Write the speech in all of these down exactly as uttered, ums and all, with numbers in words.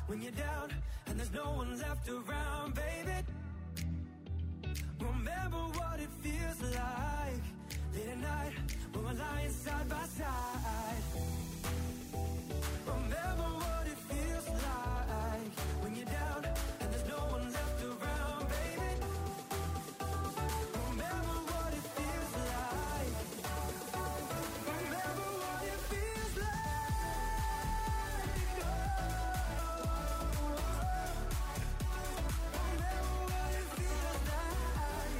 when you're down and there's no one left around, baby. Remember what it feels like late at night when we're lying side by side. Remember what it feels like when you're down and there's no one left around, baby. Remember what it feels like. Remember what it feels like. Oh. Remember what it feels like.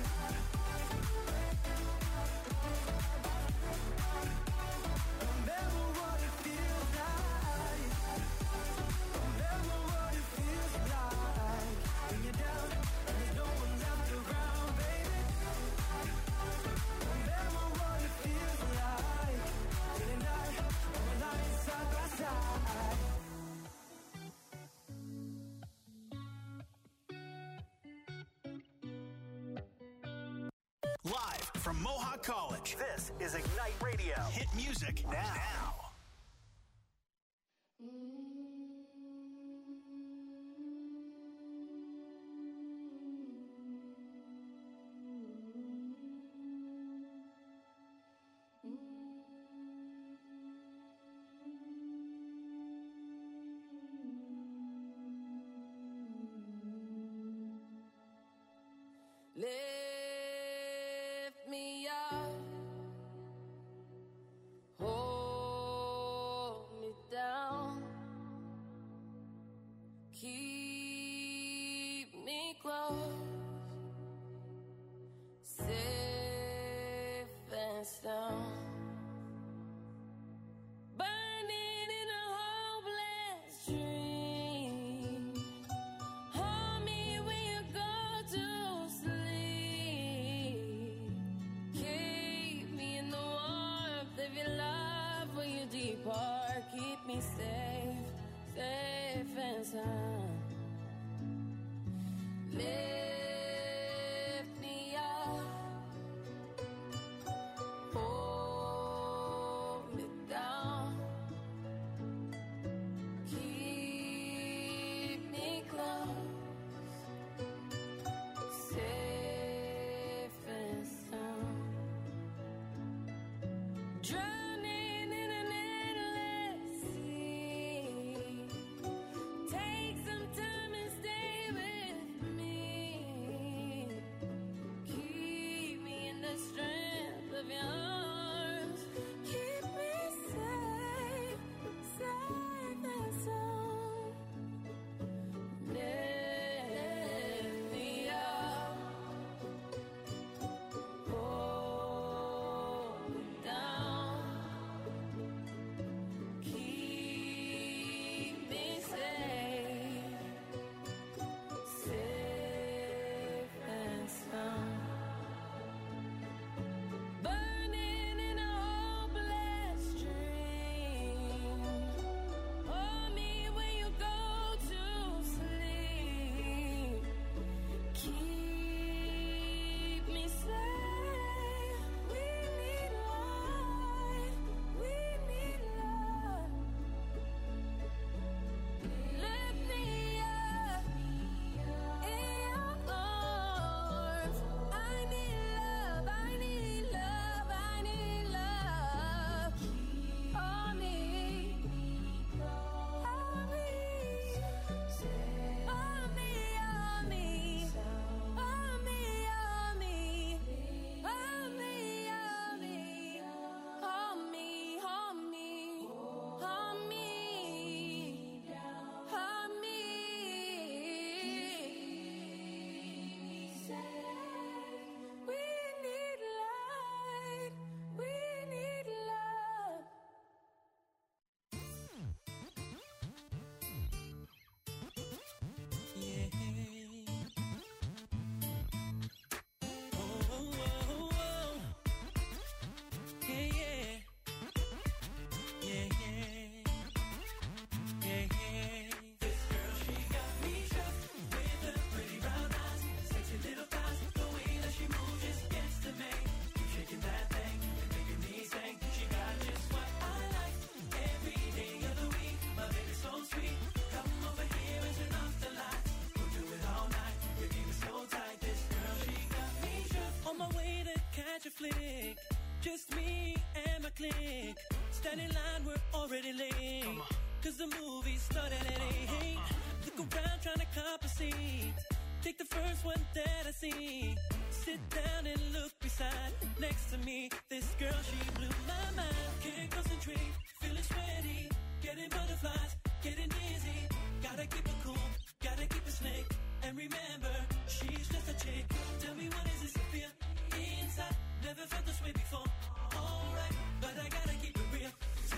Remember what it feels like. Remember what it feels like when you're down and there's no one left around, baby. Remember what it feels like late at night when we're lying side by side. Live from Mohawk College, this is Ignite Radio. Hit music now. Lift me up, hold me down, keep me close, safe and sound. Burning in a hopeless dream. Hold me when you go to sleep. Keep me in the warmth of your love when you depart. Keep me safe, safe and sound. Lift me up, hold me down, keep me close, safe and sound. Drowning in an endless sea. Take some seat. Take the first one that I see. Sit down and look beside. Next to me, this girl, she blew my mind. Can't concentrate, feeling sweaty. Getting butterflies, getting dizzy. Gotta keep it cool, gotta keep it slick. And remember, she's just a chick. Tell me what is this you feel inside? Never felt this way before. Alright, but I gotta keep it real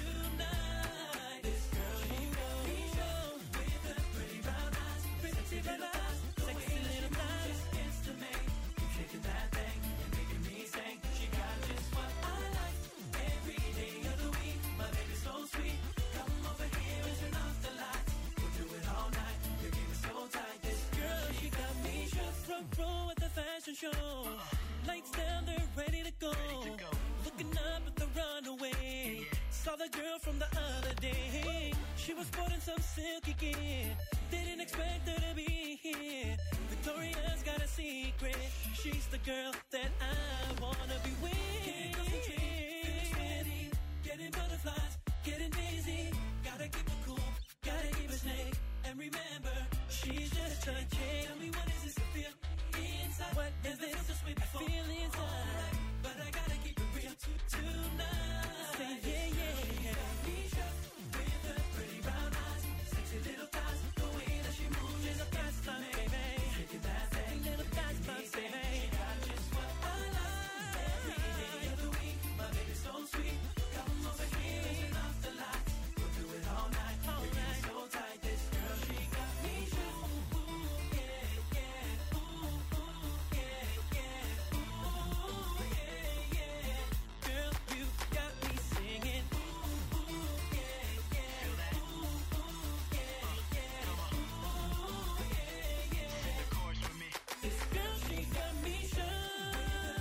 tonight. This girl, she got me show with her pretty brown eyes, pretty brown eyes, sexy little thighs. It's to me, keep shaking that thing and making me sing. She got just what I like every day of the week. My baby's so sweet. Come over here and turn off the lights. We'll do it all night. Your game is so tight. This girl, she got me shook. Front row at the fashion show. Lights down, they're ready to go. Ready to go. Looking up at the runaway. Saw the girl from the other day. She was sporting some silky gear. Didn't expect her to be here. Victoria's got a secret. She's the girl that I wanna be with. Can't concentrate, feeling steady. Getting butterflies, getting dizzy. Gotta keep it cool, gotta keep it snake. And remember, she's just a chick. Tell me what is this you feel inside? What is this I feel inside? Right, but I gotta keep it real t- tonight. Say yeah, yeah, yeah. Misha, with her pretty brown eyes, sexy little thighs, the way that she moves is a fast time, baby. Shaking that thing, little fast time, baby. She got just what I like. Every day of the week, my baby's so sweet. Come over here and turn off the lights. We'll do it all night. All We're night. So tight, this girl, she got me shook. Ooh, yeah, yeah. Ooh, ooh, yeah, yeah. Ooh, yeah, yeah. Girl, you got me singing. Ooh, ooh, yeah, yeah. Ooh, ooh, yeah, yeah. Ooh, yeah, yeah. Sing the chorus with me. This girl, she got me shook.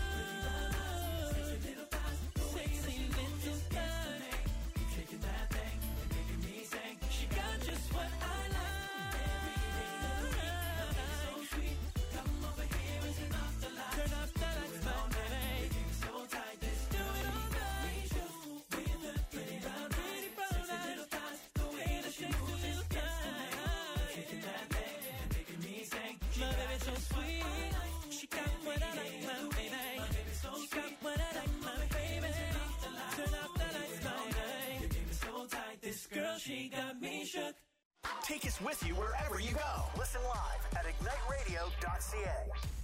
Sexy little thighs, sexy little thighs. Keep shaking that thing and making me sing. She got just what I like. Every day of the week, my baby's so sweet. Come over here and turn off the lights. Turn off the lights, my baby. Your game is so tight. This do it all night. With her pretty brown eyes, sexy little thighs, the way that she moves is just to me. Shaking that thing and making me sing. My baby's so sweet. She got what I like, my baby. She got what I like, my baby. Turn off the lights, my baby. Your game is so tight. This girl, she got me shook. Take us with you wherever you go. Listen live at ignite radio dot c a.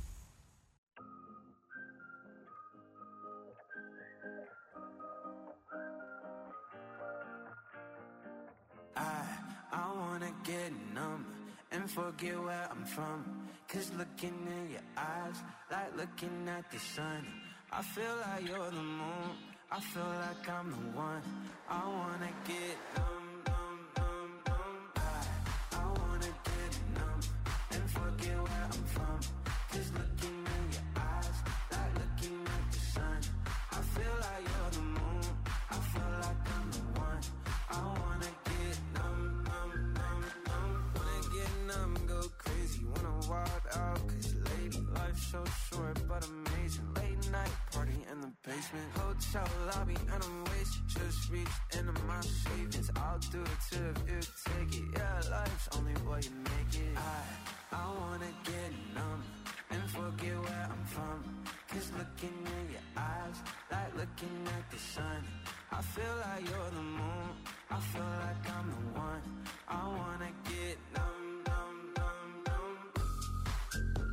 I, I wanna get numb and forget where I'm from. Cause looking in your eyes, like looking at the sun. I feel like you're the moon, I feel like I'm the one. I wanna get numb, numb, numb, numb. I, I wanna get numb and forget where I'm from. Cause looking in your eyes, like looking at the sun. I feel like you're the moon, I feel like I'm the one. I wanna get numb, numb, numb, numb. Wanna get numb, go crazy, wanna wild out. Cause lady, life's so short but amazing. Late night party in the basement, hotel lobby and I'm wasted. Just reached into my savings, I'll do it too if you take it. Yeah, life's only what you make it. I, I wanna get numb and forget where I'm from. Cause looking in your eyes, like looking at the sun. I feel like you're the moon, I feel like I'm the one. I wanna get numb, numb, numb, numb.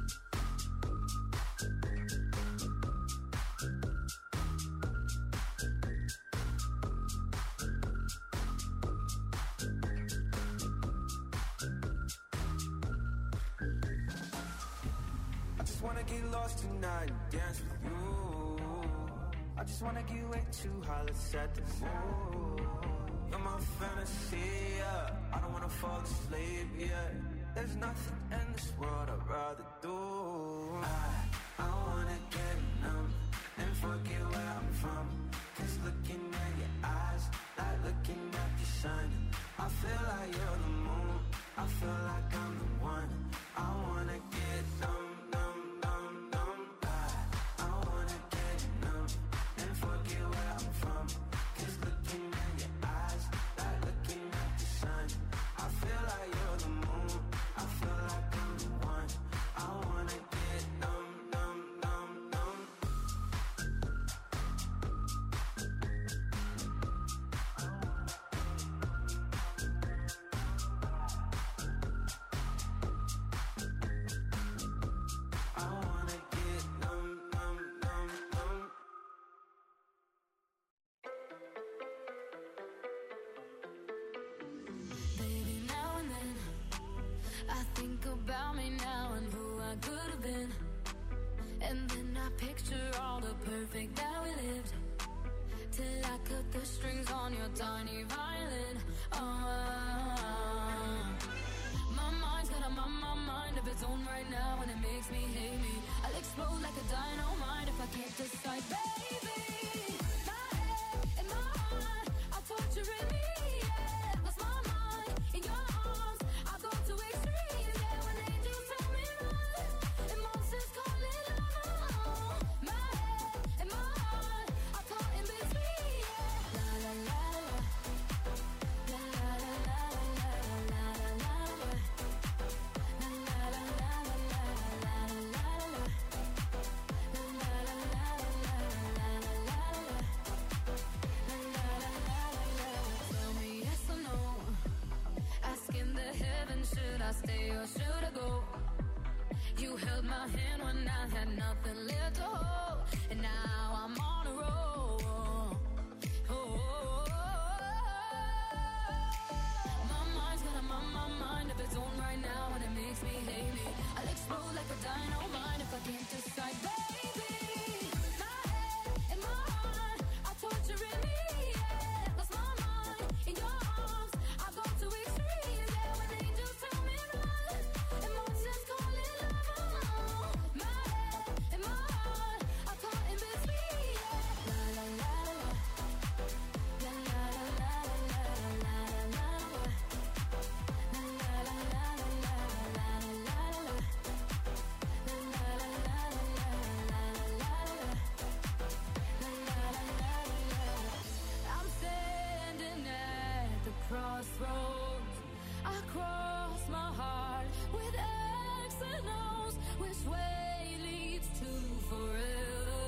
I just wanna get lost tonight and dance with you. I just wanna get way too high, let's set the mood. You're my fantasy, yeah. I don't wanna fall asleep, yeah. There's nothing in this world I'd rather do. I, I wanna get numb and forget where I'm from. Cause looking at your eyes, like looking at the sun. I feel like you're the moon, I feel like I'm the one. I wanna get numb, numb, numb, numb. I, I wanna get numb and forget where I'm from. Cause looking at your eyes, like looking at the sun. I feel like you're the moon, I feel like I'm the tiny violin. Uh, my mind's got a my, my mind of its own right now, and it makes me hate me. I'll explode like a dynamite if I can't decide, baby. My head and my heart are torturing me. Yeah, lost my mind in your arms. I go to extremes. Yeah, when angels tell me run, and monsters call it love. My head and my heart are caught in between. Yeah, la la la la, la la la la la la la la, la la la la la la la la. Tell me yes or no. Asking the heavens, should I stay or should I go? You held my hand when I had nothing left to hold, and now I'm on a roll. Oh, oh, oh, oh. My mind's got a my, my mind of its own right now, and it makes me hate me. I'll explode like a dynamite if I can't decide, baby. My head and my heart are torturing me. Yeah, lost my mind in your arms. I go to extremes. Yeah, when angels tell me run, and monsters call it love. My head and my heart are caught in between. Yeah, la la la la, la la la la la la la la, la la la la la la la la. I'm standing at the crossroads. I cross my heart with X and O's. Which way leads to forever?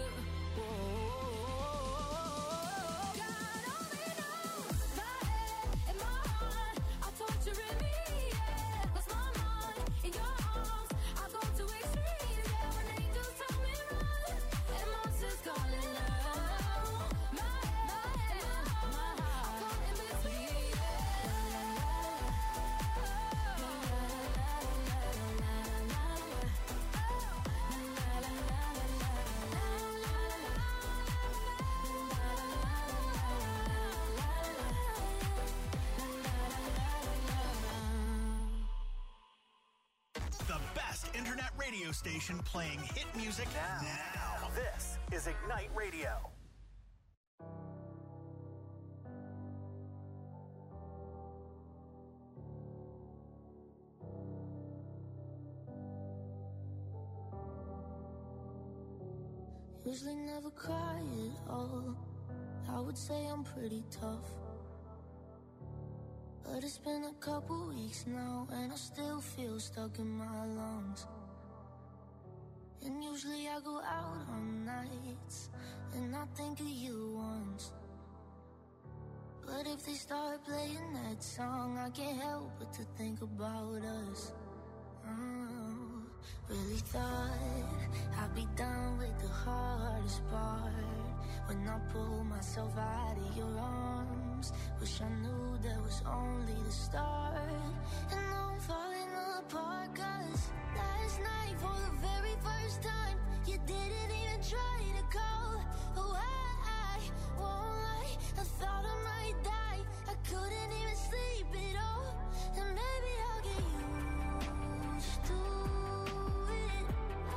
Whoa. God only knows. My head and my heart are torturing me. Yeah, lost my mind in your arms. I go to extremes. Yeah, when angels tell me run, and monsters call it love. My head, my heart, my heart are caught in between. The best internet radio station playing hit music now. now. This is Ignite Radio. Usually never cry at all. I would say I'm pretty tough, but it's been a couple weeks now, and I still feel stuck in my lungs. And usually I go out on nights, and I think of you once. But if they start playing that song, I can't help but to think about us. Oh, really thought I'd be done with the hardest part when I pull myself out of your arms. Wish I knew that was only the start. And now I'm falling apart, cause last night for the very first time you didn't even try to call. Oh, I, I won't lie, I thought I might die. I couldn't even sleep at all. And maybe I'll get used to it,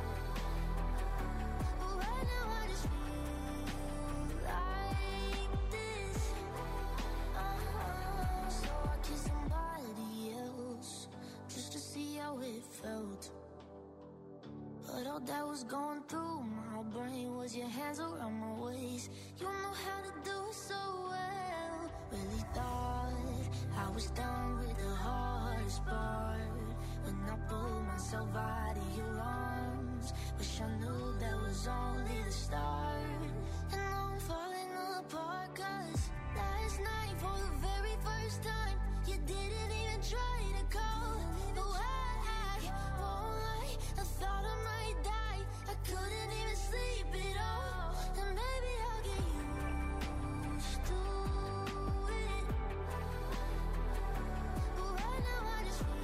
but right now I just feel like this. Uh-huh. So I kissed somebody else just to see how it felt. But all that was going through my brain was your hands around my waist. You know how to do it so well. Really thought I was done with the hardest part when I pulled myself out of your arms. Wish I knew that was only the start. And now I'm falling apart, cause last night for the very first time you didn't even try to call. Oh, I, I won't lie, I thought I might die. I couldn't even sleep at all. And maybe I'll get used to it, but right now I just feel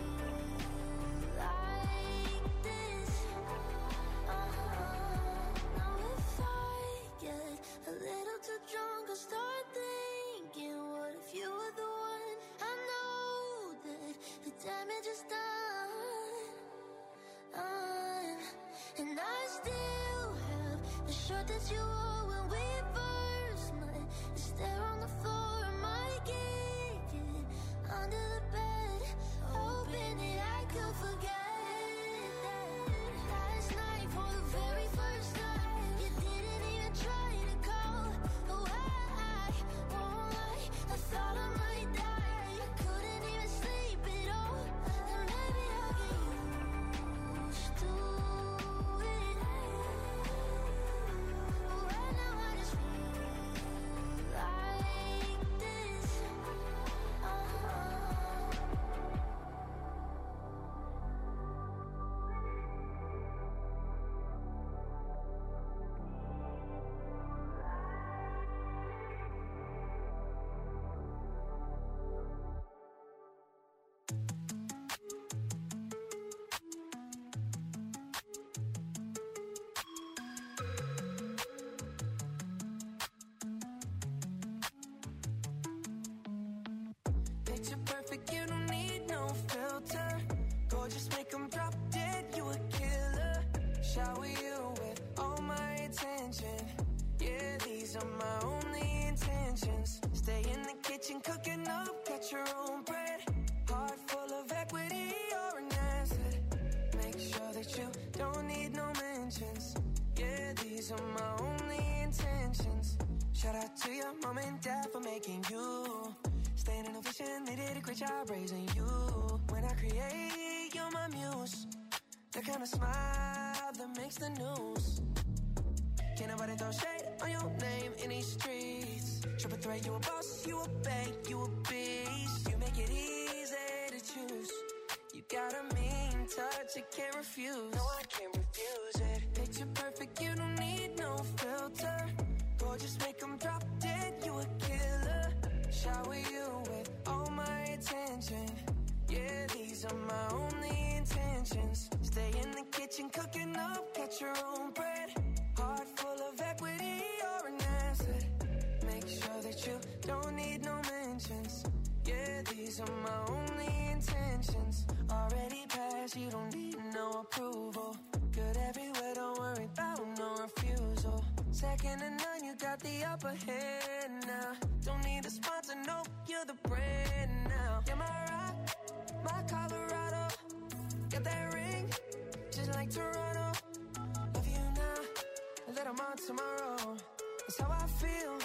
shirt that you wore when we first met. Is there on the floor of my kitchen, under the bed, hoping that I could forget that last night for the very first time. You didn't even try to call. Oh, I, I won't lie, I thought I might die. I couldn't even sleep at all. And maybe I'll get used to it. But right now I just feel like this. Uh-huh. Picture perfect, you don't need no filter. Gorgeous, make them drop dead, you a killer. Shower you with all my attention. Yeah, these are my only intentions. Stay in the kitchen, cooking up, got your own bread. Heart full of equity, you're an asset. Make sure that you don't need no mentions. Yeah, these are my only intentions. Shout out to your mom and dad for making you. Staying in a vision, they did a great job raising you. When I create, you're my muse. The kind of smile that makes the news. Can't nobody throw shade on your name in these streets. Triple threat, you a boss, you a bank, you a beast. You make it easy to choose. You got a mean touch, I can't refuse. No, I can't refuse it. Picture perfect, you don't need no filter. Gorgeous, make them drop dead, you a killer. Shower you with all my attention. Yeah, these are my only intentions. Stay in the kitchen, cooking up, got your own bread. Heart full of equity, you're an asset. Make sure that you don't need no mentions. Yeah, these are my only intentions. Already passed, you don't need no approval. Good everywhere, don't worry about no refusal. Second to none, you got the upper hand now. Don't need a sponsor, no, you're the brand now. You're my rock, my Colorado. Got that ring, just like Toronto. Love you now, and that I'm on tomorrow. That's how I feel.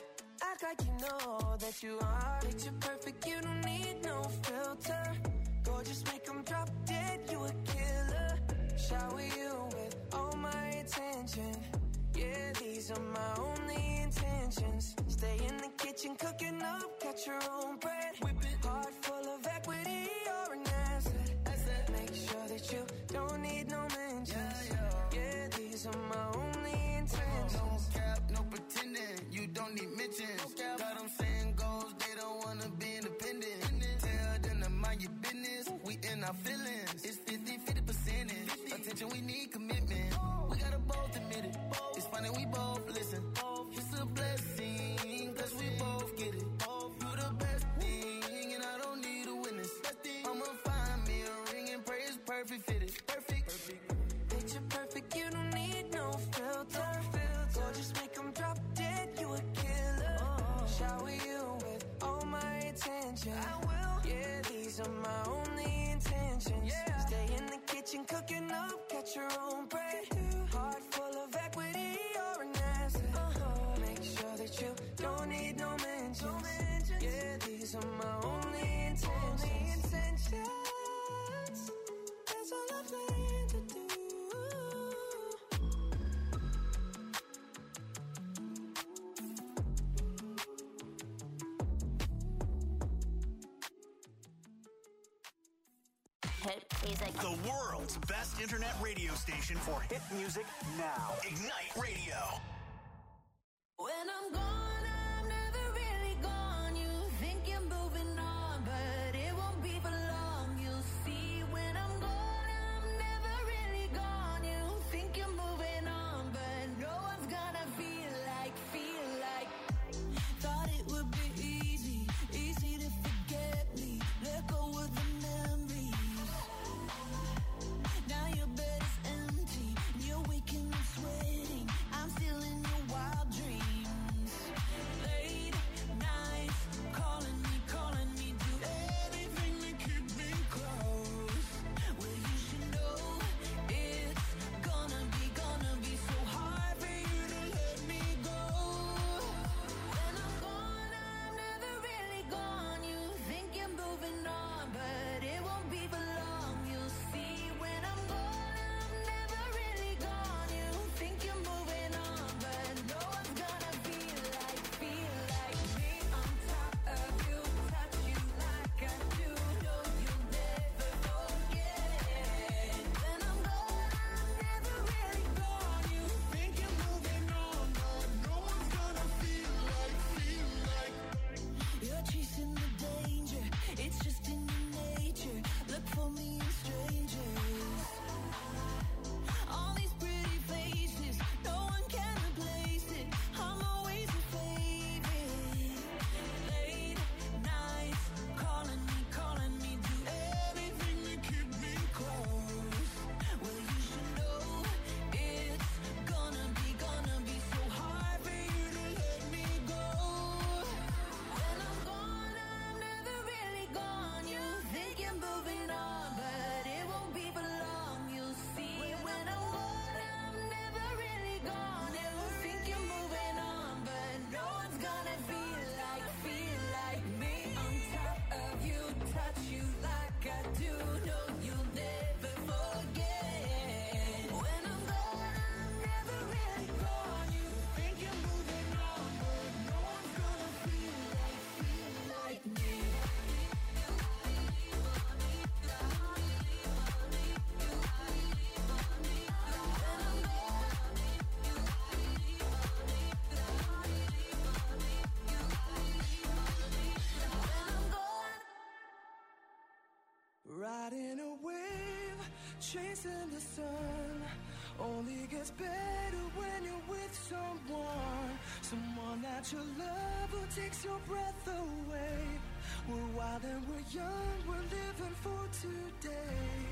Act like you know that you are. Picture perfect, you don't need no filter. Gorgeous, make them drop dead, you a killer. Shower you with all my attention. Yeah, these are my only intentions. Stay in the kitchen, cooking up, got your own bread. Whip it. Heart full of equity, you're an asset. asset. Make sure that you don't need no mentions. Yeah, yeah. Yeah, these are my only intentions. No cap, no pretending, you don't need mentions. No got them saying goals, they don't wanna be independent. Tell them to mind your business, we in our feelings. It's fifty, fifty percentage. Attention, we need commitment. We gotta both admit it. It's funny, we both listen. It's a blessing, cause we both get it. You the best thing, and I don't need a witness. I'ma find me a ring and pray it's perfect fitted. Perfect. Perfect. Picture perfect, you don't need no filter. Gorgeous, make them drop dead, you a killer. Shower you with all my attention. I will. Yeah, these are my only intentions. Yeah. Stay in the kitchen, cooking up, get your own bread. Heart full of equity, you're an asset. Uh-huh. Make sure that you don't need no mentions. No mentions. Yeah, these are my only intentions. Only intentions. That's all I plan to do. Hit music. The world's best internet radio station for hit music now. Ignite Radio. When I'm gone, I'm never really gone. You think you're moving on, but it won't be for long. You'll see when I'm gone, I'm never really gone. You think you're moving on, but no one's gonna feel like, feel like. Thought it would be easy, easy to forget me. Let go of the memories. Now your bed is empty, you're waking up sweating. I'm still in Riding a wave, chasing the sun. Only gets better when you're with someone. Someone that you love who takes your breath away. We're wild and we're young, we're living for today.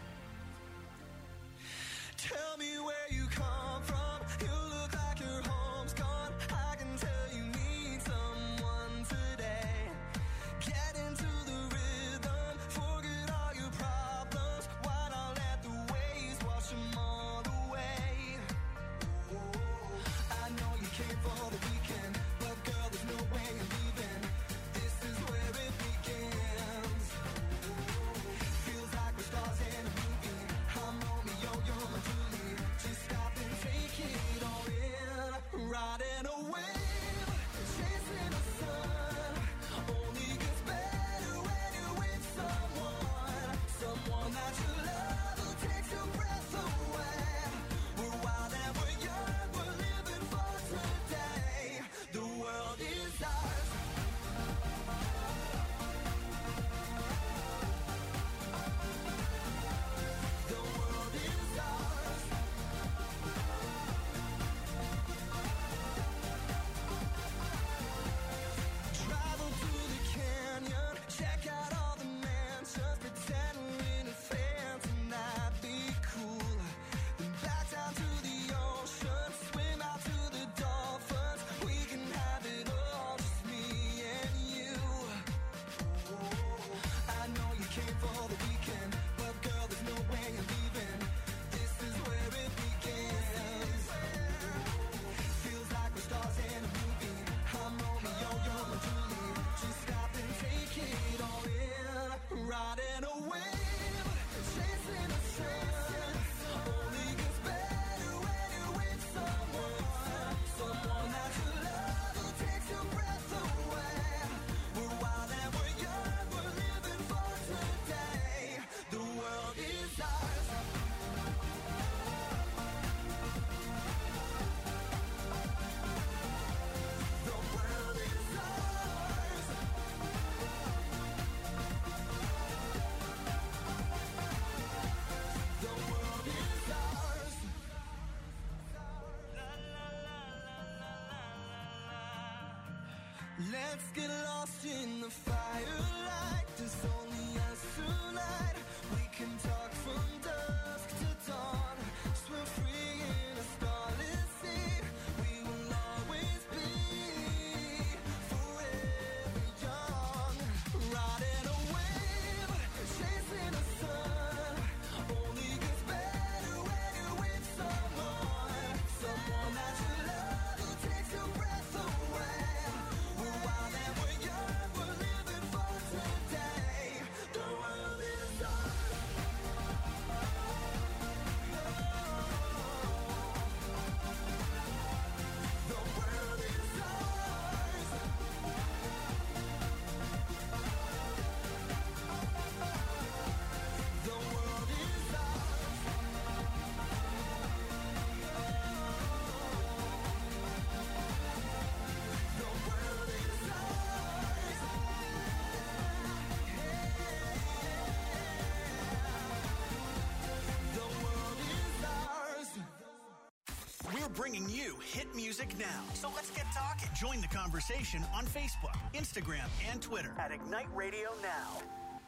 Tell me where you come from. You look like your home's gone. I can tell you need someone today. Get into the rhythm, forget all your problems. Why not let the waves wash them all away? I know you came for the weekend, but girl, there's no way you're leaving. This is where it begins. Feels like we're stars in a movie. I'm Romeo, you're my Julie. Just stop and take it all in. Riding a wave, chasing the sun. Only gets better when you're with someone. Someone that you love who takes your breath away. We're wild and we're young, we're living for today. The world is ours. The world is ours. Travel to the canyon, check out all the mansions, pretend we're in a fence and that'd be cool. Then back down to the ocean, swim out to the dolphins. We can have it all, just me and you. I know you came for the weekend, but girl, there's no way you're leaving. This is where it begins. Feels like we're stars in a movie. I'm Romeo, you're my Julie. Just stop and take it all in. Riding a wave, chasing the sun. Only gets better when you're with someone. Someone that you love who takes your breath away. We're wild and we're young, we're living for today. The world is ours. The world is ours. The world is ours. Let's get lost in the firelight. There's only us tonight. We can talk from dusk to dawn. Swim free in a starless sea. We will always be forever young. Riding a wave, chasing the sun. Only gets better when you're with someone. Someone that you love who takes your breath away. We're wild and we're young, we're living for today. The world is ours. The world is ours. The world is ours. The world is ours. The world is ours. We're bringing you hit music now. So let's get talking. Join the conversation on Facebook, Instagram, and Twitter at Ignite Radio Now.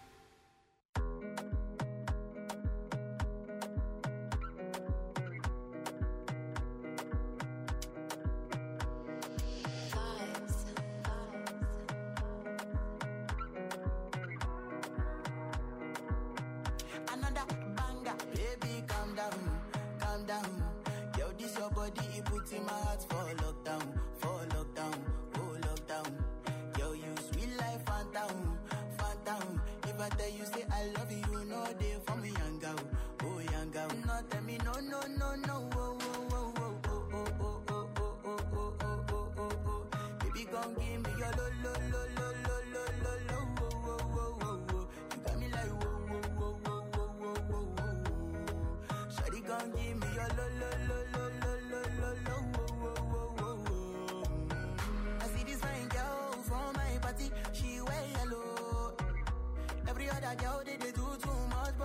Another banger, baby, calm down, calm down. Yo, this your body, it puts in my heart for lockdown, for lockdown, oh lockdown. Yo, you sweet life, phantom, phantom. If I tell you say I love you, no day for me, young girl, oh young girl. No tell me no, no, no, no, oh, oh, oh, oh, oh, oh, oh, oh, oh, oh, oh, oh, oh, oh, oh. Baby, gon' give me your lo, lo, lo, lo, lo, lo, lo, lo, oh, oh, oh, oh, oh. You got me like whoa, whoa, whoa, whoa, whoa, whoa, whoa, whoa. Shawty gon' give me your lo, lo, lo, lo, lo, lo, lo, lo, oh, oh, oh, oh, oh. Mm. I see this fine girl from my party, she wear yellow. Every other girl they, they do too much,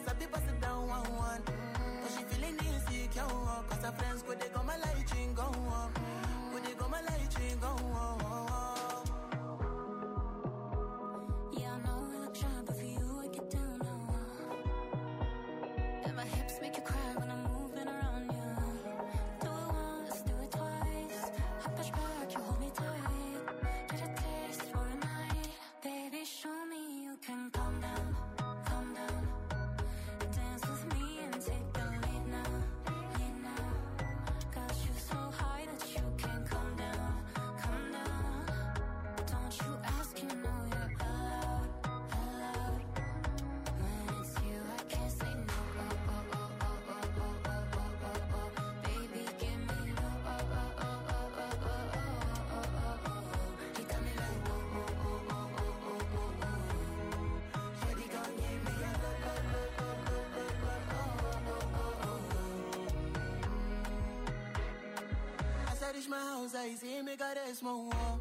I be pass it down one one. But she feeling insecure, cause her friends go they go my light ring go on. Go they go my light ring go on. Yeah, I know we look shy, but for you I get down low. And my hips make you cry when I'm moving around you. Do it once, do it twice. I push back, you hold me tight. Get a taste for a night. Baby, show me you can calm down, calm down. Dance with me and take the lead now, lead now. Got you so high that you can't come down, come down. Don't you ask, you know you're allowed, allowed. When it's you, I can't say no. Oh, oh, oh, oh, oh, oh, oh, oh, oh, oh. Baby, give me low. Oh, oh, oh, oh, oh, oh, oh, oh, oh, oh. He got me like whoa, whoa, whoa, whoa, whoa, whoa, whoa, whoa. Shawty gon' give me a low, low, low, low, low, low, low, oh, oh, oh, oh. As I reach my house, I see me got a small wall.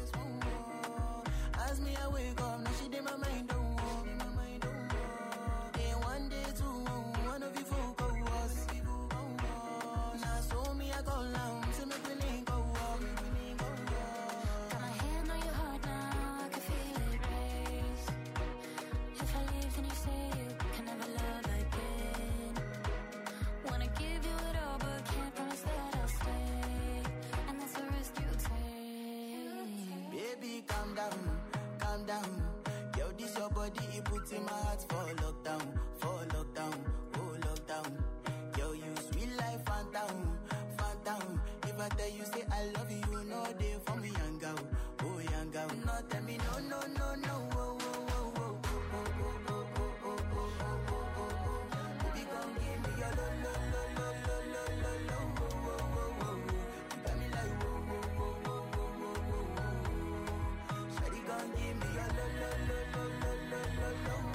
As me, I wake up, now she did my mind don't walk. Then one day, two, one of you folk go was. Now so me, I go long, so me we link go walk. Got my hand on your heart now, I can feel it race. If I leave, then you say you can never love again. Wanna give you it all, but can't promise that I'll stay. And that's the risk you take. Baby, calm down, calm down. Yo, this your body, it puts in my heart for lockdown, for lockdown, oh lockdown. Yo, you sweet life, phantom, phantom. If I tell you, say I love you, you know they for me, young girl, oh young girl. No, tell me, no, no, no, no, oh, oh, oh, oh, oh, oh, oh, oh, oh, oh, oh, oh, oh, oh. Baby, gon' give me your lo, lo, lo, lo, lo, lo, lo, lo, oh, oh, oh, oh, oh. You got me like, oh, oh, oh, oh, oh, oh, oh, oh. Shawty gon' give me your lo, lo, lo, lo, lo, lo, lo, lo, oh, oh, oh, oh, oh.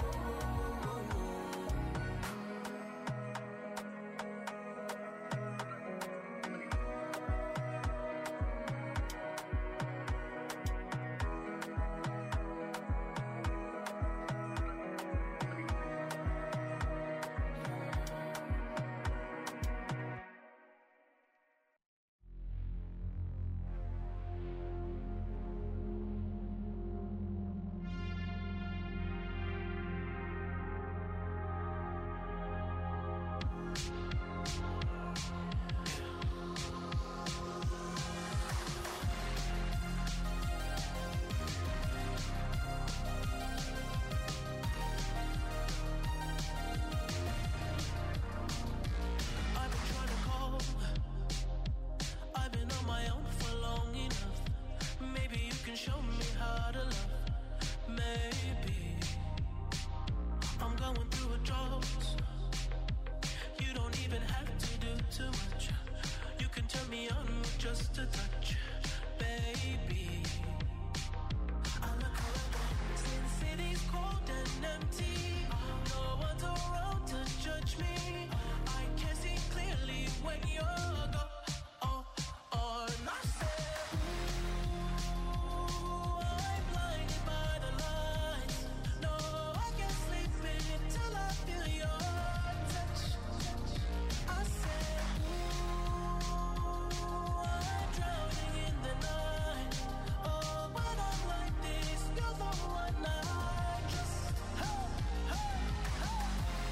I've been trying to call. I've been on my own for long enough. Maybe you can show me how to love. Maybe I'm going through a drought. You don't even have to do too much. You can turn me on with just a touch, baby. I look around, since city's cold and empty. No one's around to judge me. I can see clearly when you're gone. Oh, oh, and I said, ooh, I'm blinded by the lights. No, I can't sleep until I feel your touch. I said, ooh, I'm drowning in the night. Oh, when I'm like this, you're the one I just, hey, hey, hey.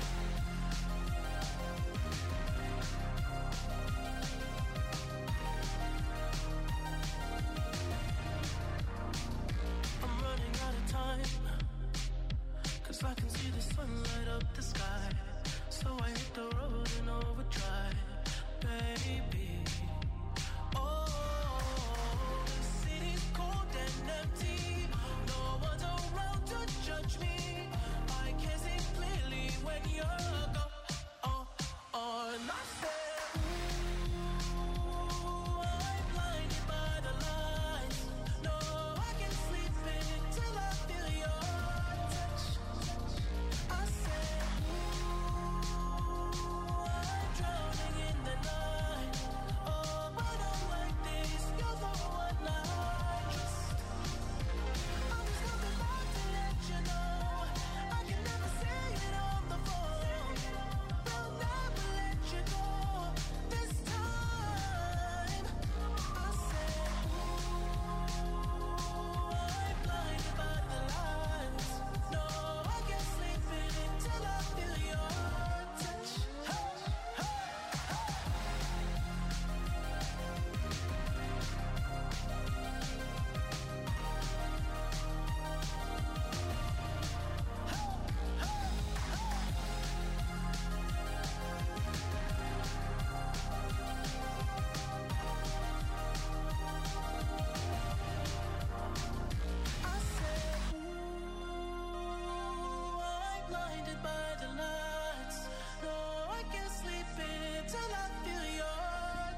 I'm running out of time, 'cause I can see the sun light up the sky. So I hit the road in overdrive, baby. Oh, the city's cold and empty. No one's around to judge me. I can see clearly when you're gone. Oh, oh, and I said, ooh, I'm blinded by the lights. No, I can't sleep until I feel your touch. I said, ooh,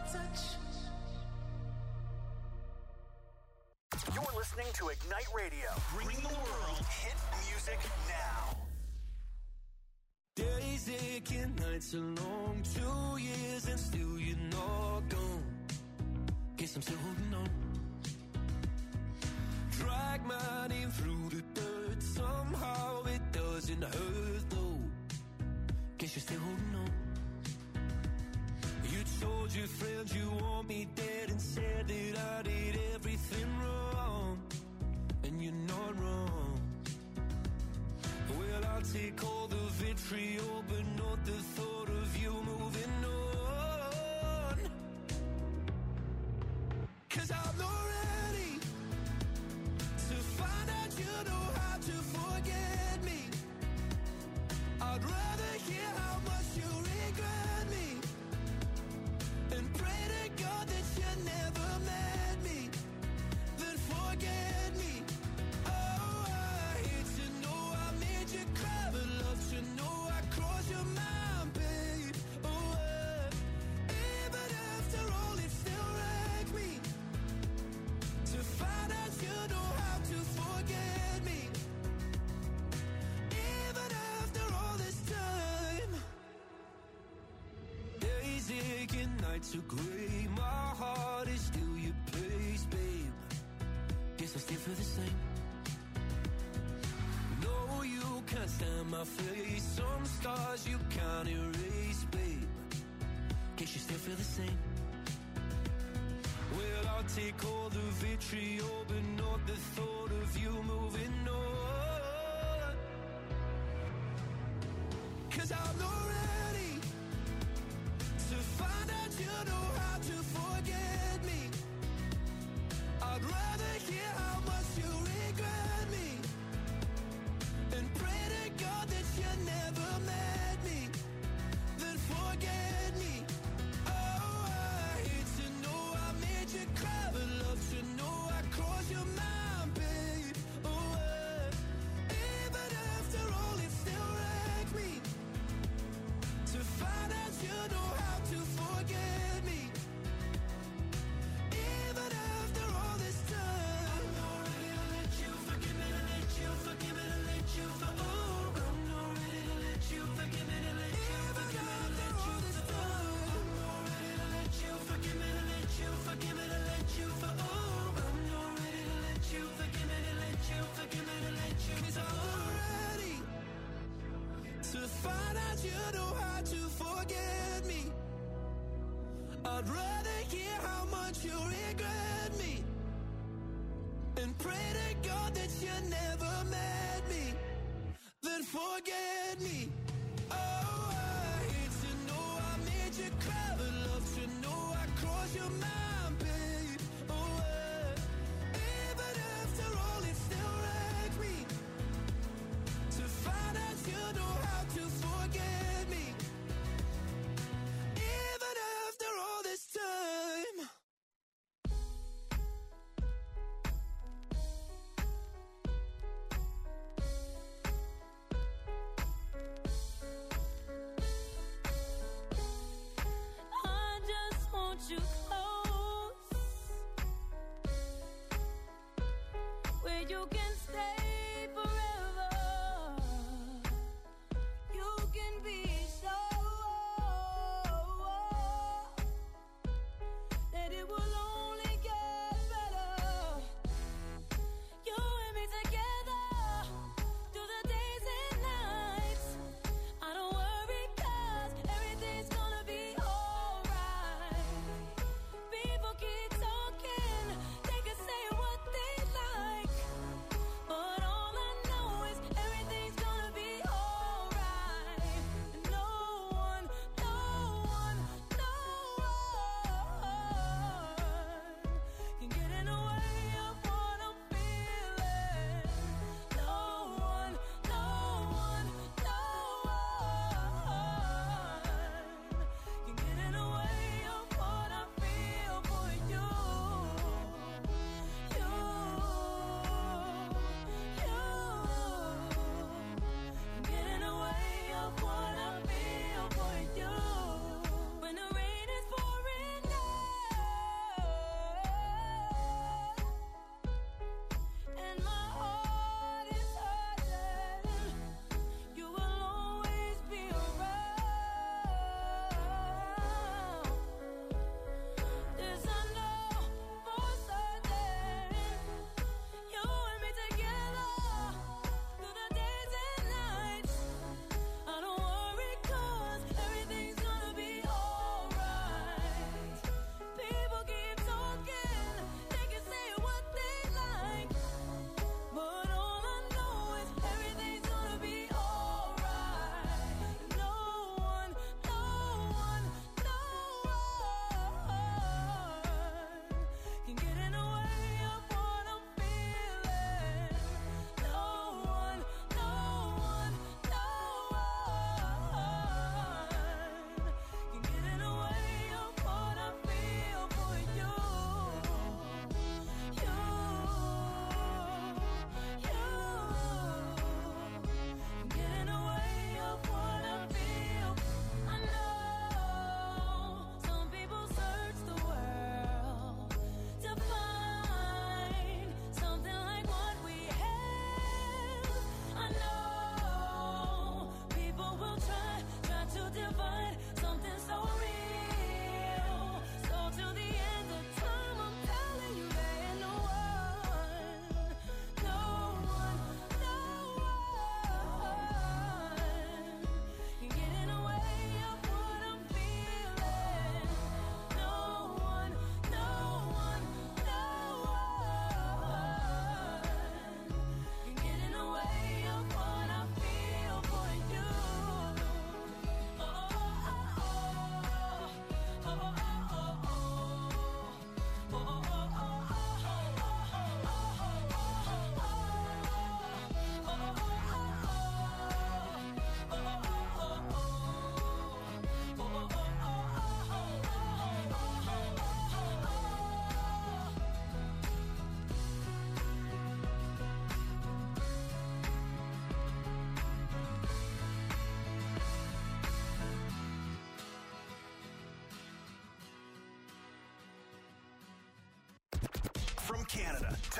touch. You're listening to Ignite Radio, bringing the world hit music now. Days aching, nights are long, two years and still you're not gone. Guess I'm still holding on. Drag my name through the dirt, somehow it doesn't hurt though. Guess you're still holding on. You told your friends you want me dead and said that I did everything wrong, and you're not wrong. Well, I'll take all the vitriol, but not the thought of you moving on. 'Cause I'm not ready to find out you know how to forget me. I'd rather hear how much you regret me and pray to God that you never met me, then forget me. Oh, I hate to know I made you cry, but love to know I crossed your mind, babe. Oh, uh, even after all, it still wrecked me to find out you know how to forget me. Even after all this time, days aching, nights are grey, my heart is still your place, babe. Guess I still feel the same. No, you can't stand my face, some scars you can't erase, babe. Guess you still feel the same. Well, I'll take all the vitriol, but not the thought of you moving on. 'Cause I'm not ready to find out you know how to forget me. I'd rather hear how much you regret me and pray to God that you never met me, then forget me. Oh, I hate to know I made you cry, but love to know I crossed your mind, babe. Oh, uh, even after all, it still wrecked me to find out you know how to forget me. Even after all this time, I'm not ready to let you forgive me, to let you forgive me, to let you for oh, I'm not ready to let you forgive me, to let you forgive me, to let you for oh, I'm not ready to let you forgive me, to let you forgive me, to let you for oh, I'm not ready to let you forgive me, to let you forgive me, to let you 'cause I'm not ready to find out you know how to forget me. I'd rather hear how much you regret me and pray to God that you never met me, then forget me. Oh, I hate to know I made you cry, but love to know I crossed your mind, babe. Oh, uh, even after all, it still wrecked me to find out you know how to forget me. Even after all this time. I just want you close.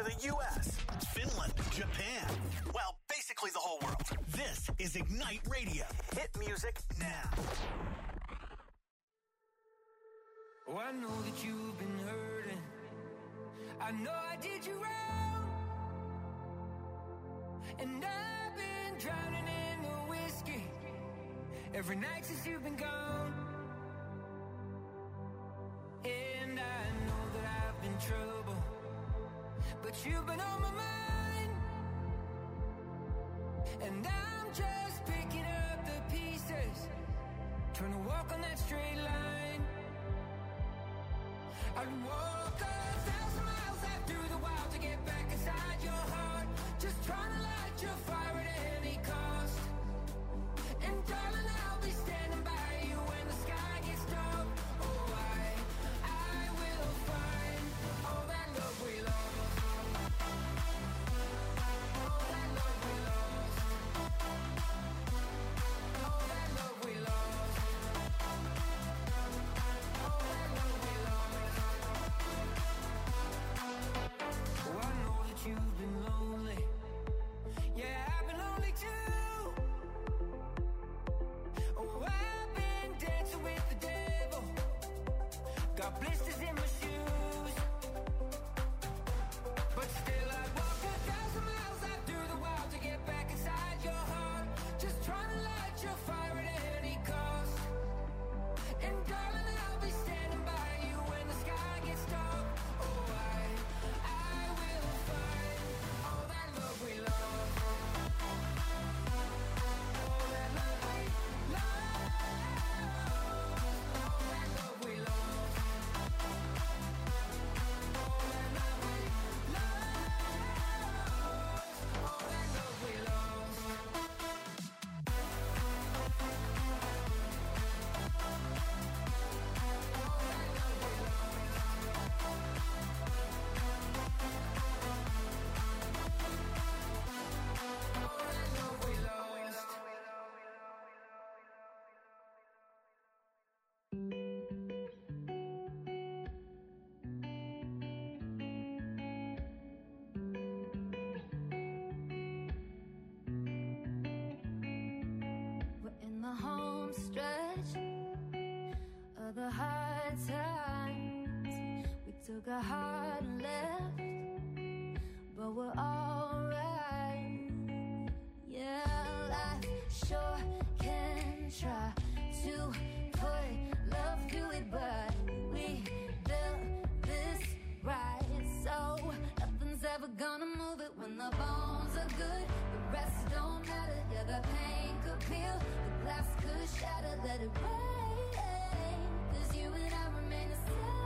the U S, Finland, Japan. Well, basically the whole world. This is Ignite Radio. Hit music now. Oh, I know that you've been hurting. I know I did you wrong. And I've been drowning in the whiskey every night since you've been gone. And I know that I've been trouble, but you've been on my mind. And I'm just picking up the pieces, trying to walk on that straight line. I'd walk a thousand miles out through the wild to get back inside your heart, just trying to light your fire at any cost. And darling, I'll be standing by you when the sky gets dark. Oh, I, I will find all that love we lost. All that love we lost. All that love we lost. All that love we lost. Oh, I know that you've been lonely. Yeah, I've been lonely too. Oh, I've been dancing with the devil. Got blisters in my shoes. But still I'd walk a thousand miles out through the wild to get back inside your heart, just trying to light your fire at any cost. And darling, I'll be standing by you when the sky gets dark. Oh, I, I will find all that love we lost. All that love we lost. All that love we lost. All that love we lost. All that love we lost. All that love we lost. We're in the home stretch of the hard times. We took a hard left, but we're alright. Yeah, life sure can try to put love to it, but we built this right, so nothing's ever gonna move it. When the bones are good, the rest don't matter. Yeah, the pain could peel, the glass could shatter. Let it rain, 'cause you and I remain the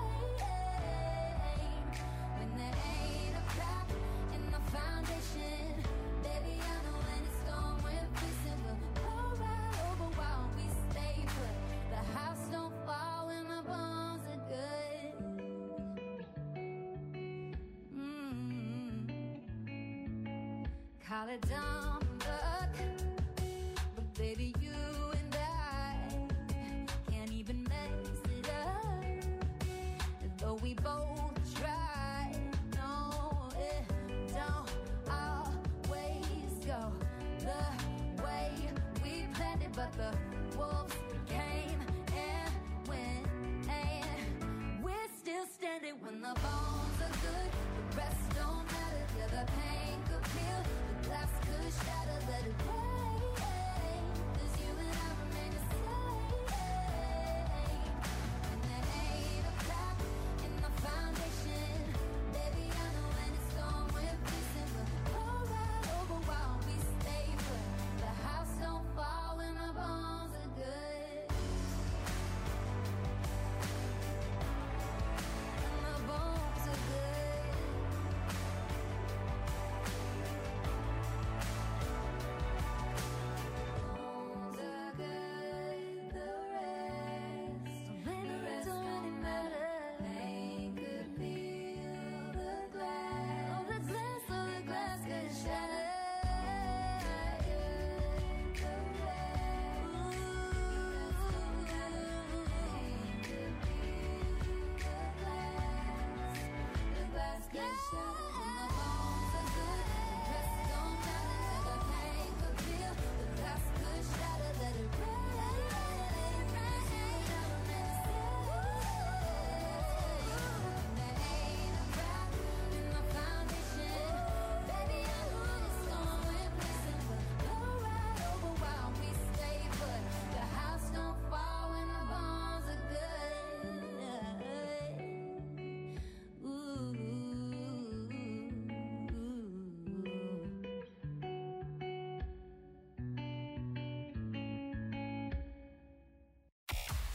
same. When there ain't a crack in the foundation, baby, I know when it's gone, we're fixing. We'll go right over while we stay put. The house don't fall when the bones are good. Mm. Call it dumb luck, but baby, you and I can't even mess it up. Though we both try, no, it don't always go the way we planned it. But the wolves came and went, and we're still standing. When the bones are good, the rest don't matter. Yeah, the pain could peel, the glass could shatter. Let it rain, 'cause you and I remain the same. And there ain't a crack in the foundation, baby, I know when it's gone, we're fixing. We'll go right over while we stay put. The house don't fall when the bones are good. And the bones are good.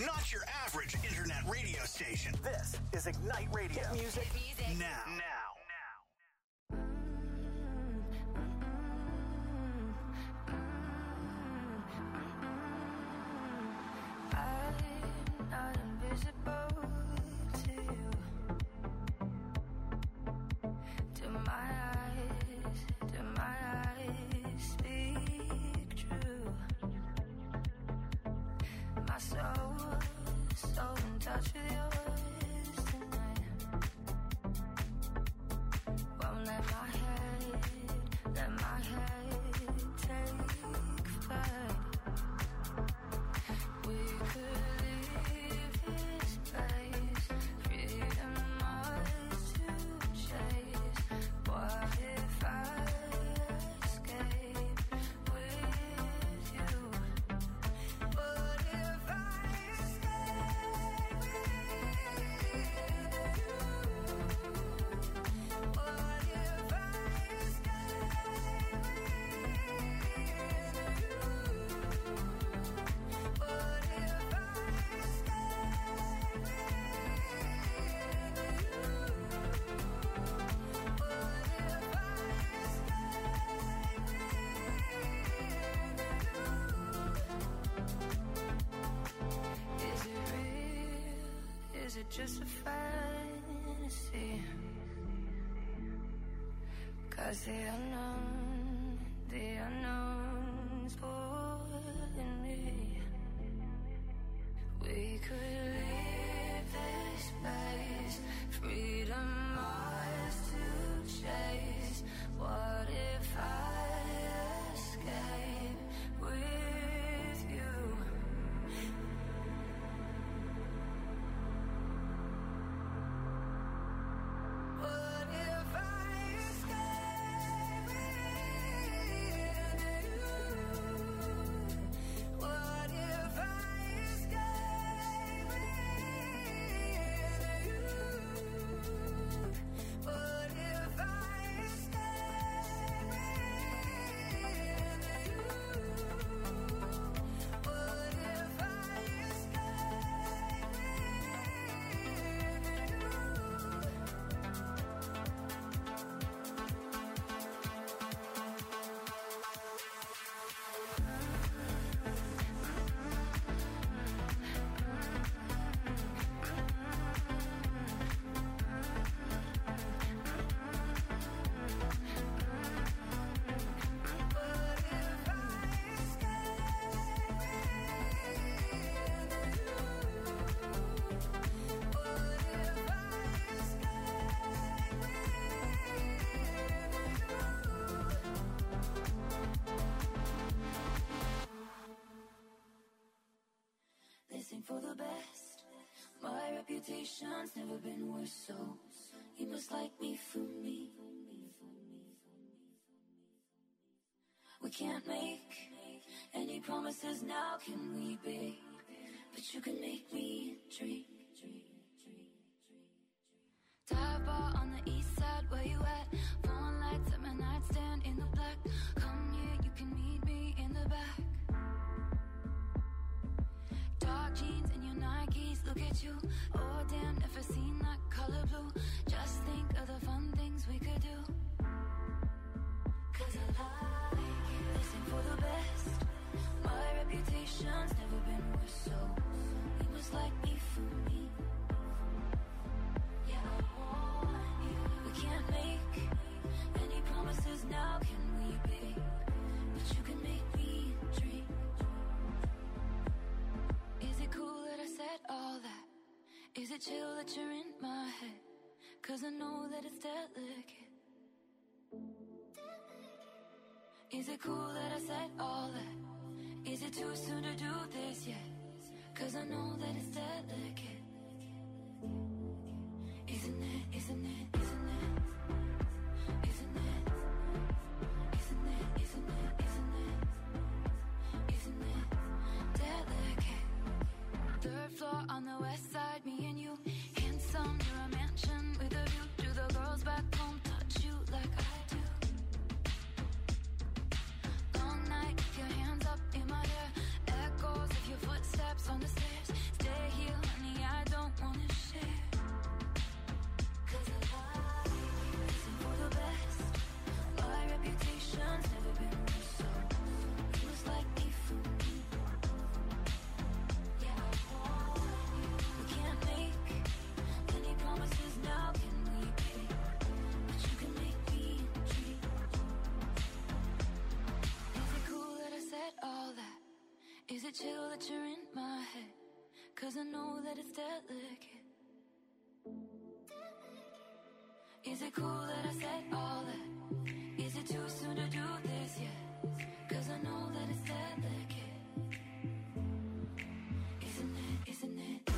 Not your average internet radio station. This is Ignite Radio. Hit music, Hit music. now. Now. I'm not invisible to you. Do my eyes, do my eyes speak true? My soul, so in touch with yours tonight. Won't let my head, let my head take flight. We could leave this place, freedom ours to chase. What if I escape with you? What if I escape with you? What if I escape with you? What if I escape with you? Is it real? Is it just a fantasy? 'Cause the unknown, the unknown's pulling me. We could leave this place, freedom ours to chase. What if I escape with you? What if I escape with you? What if I escape with you? What if I escape with you? What if I escape with you? Listen for the best. My reputation's never been worse, so you must like me for me. We can't make any promises now, can we, babe? But you can make me dream. Dive bar on the east side, where you at? Phone lights at my nightstand in the black. Come here, you can meet me in the back. Dark jeans and your Nikes, look at you. Oh damn, never seen that color blue. Just think of the fun things we could do. 'Cause I like it. Listen for the best. My reputation's never been worse, so you must like me for me. Yeah, I want you. We can't make any promises now, can we, babe? But you can make me dream. Is it cool that I said all that? Is it chill that you're in my head? 'Cause I know that it's delicate. Is it cool that I said all that? Is it too soon to do this yet? 'Cause I know that it's delicate. Isn't it, isn't it, isn't it? Isn't it? Isn't it, isn't it, isn't it? Isn't it delicate? Third floor on the west side, me and you. Handsome, near a mansion with a view. Do the girls back home touch you like I do? Long night, your hands up in my hair. Echoes of your footsteps on the stairs. Stay chill that you're in my head? Cause I know that it's delicate. Is it cool that I said all that? Is it too soon to do this yet? Cause I know that it's delicate. Isn't it, isn't it, isn't it?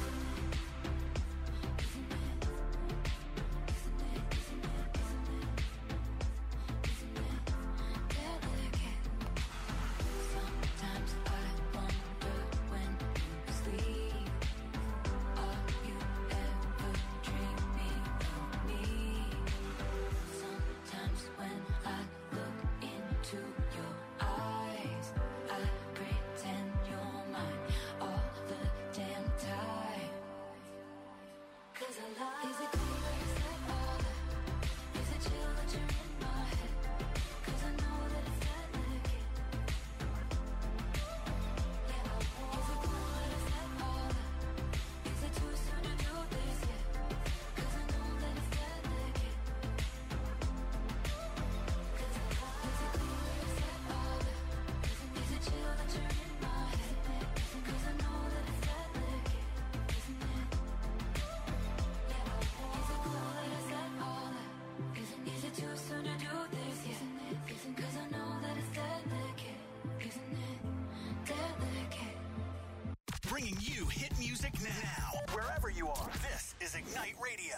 Bringing you hit music now, wherever you are. This is Ignite Radio.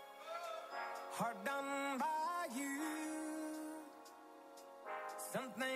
Hard done by you. Something